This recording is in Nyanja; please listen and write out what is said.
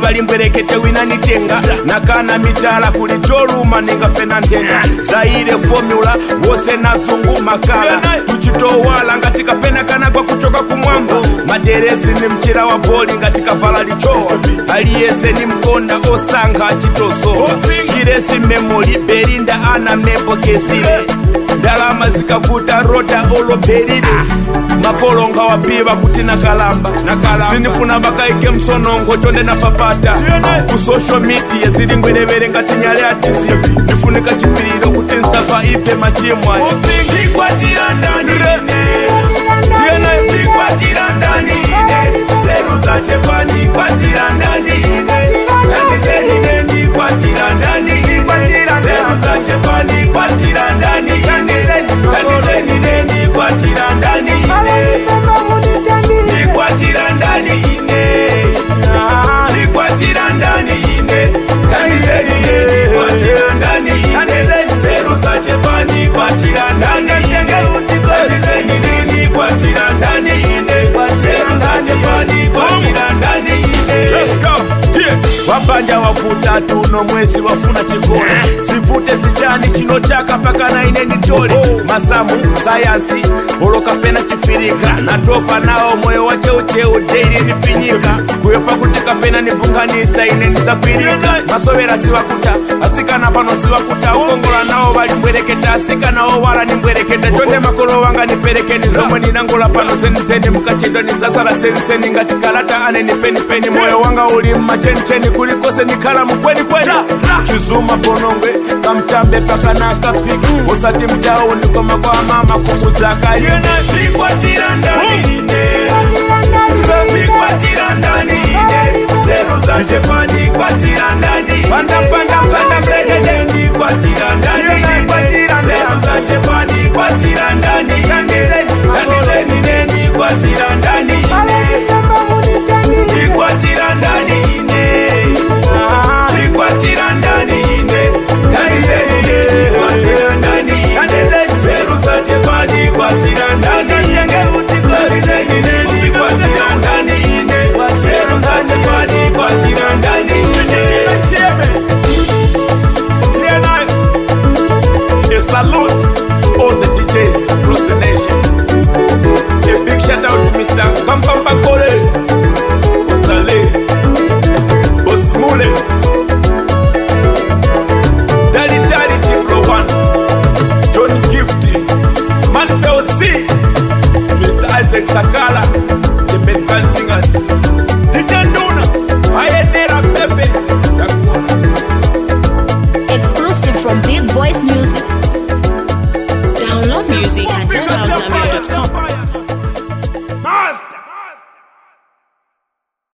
pali mbwerekete winanitenga nakana mitala kuli choluma ninga fena ntenga zaire formula wose nazungu makala tuchitowala ngatika pena kanagwa kuchoka kumwamba maderesi ni mchira wa boli ngatika vala lichowa aliyese ni mkonda osanga chitoso kiresi memoli berinda ana membo kesile dalama zikavuta roda olo beride makolonga wapiva kuti nakalamba sinifuna bakaike msonongo tonde na papata ku social media zili ngwerevere ngati nyale atisi nifunika chipiriro kuti nsava ipe machimwa ndikwatira ndani ndikwatira ndani zeru za chepani kwatira ndani kandizenine ndikwatira ndani zeru za chepani kwatira ndani kandizenine ndikwatira ndani ndikwatira ndani ndikwatira ndani kandizenine ndikwatira ndani zeru za chepani kwatira ndani kandizenine ndikwatira ndani zeru za chepani kwatira ndani. Let's go. Wabanja wafuta tuno mwezi wafuna chikona sivute zijani chino chaka paka na ineni chole masamu sayansi holoka pena chifirika natopa nao moyo wache ucheu daily nifinyika kuyopa kutika pena nibunganisa ineni zapirika masovera siwakuta asika na pano siwakuta ukongola nao wali mbwereketa asika nao wala ni mbwereketa chonde makolo wanga niperekeni zomwe ninangola pano zeni mkachido nizasala seni ngati kalata ane nipeni moyo wanga uli macheni kulikose nikala mkweni chizuma bonongwe kamtambe paka na kapiki usati mtao nikoma kwa mama kukuzaka ndikwatira ndani ndikwatira ndani zeru za chepani kwatira ndani panda zeru ndikwatira ndani zeru za chepani